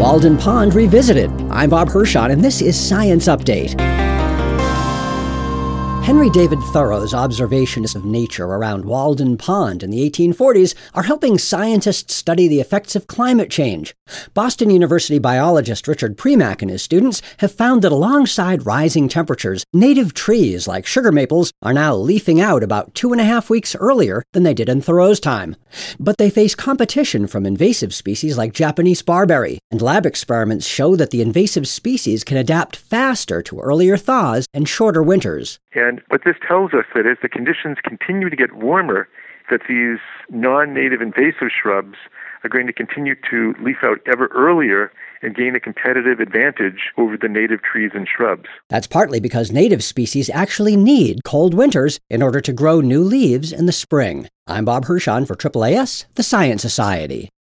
Walden Pond Revisited. I'm Bob Hirschon, and this is Science Update. Henry David Thoreau's observations of nature around Walden Pond in the 1840s are helping scientists study the effects of climate change. Boston University biologist Richard Premack and his students have found that alongside rising temperatures, native trees like sugar maples are now leafing out about 2.5 weeks earlier than they did in Thoreau's time. But they face competition from invasive species like Japanese barberry, and lab experiments show that the invasive species can adapt faster to earlier thaws and shorter winters. And what this tells us that as the conditions continue to get warmer, that these non-native invasive shrubs are going to continue to leaf out ever earlier and gain a competitive advantage over the native trees and shrubs. That's partly because native species actually need cold winters in order to grow new leaves in the spring. I'm Bob Hirschon for AAAS, the Science Society.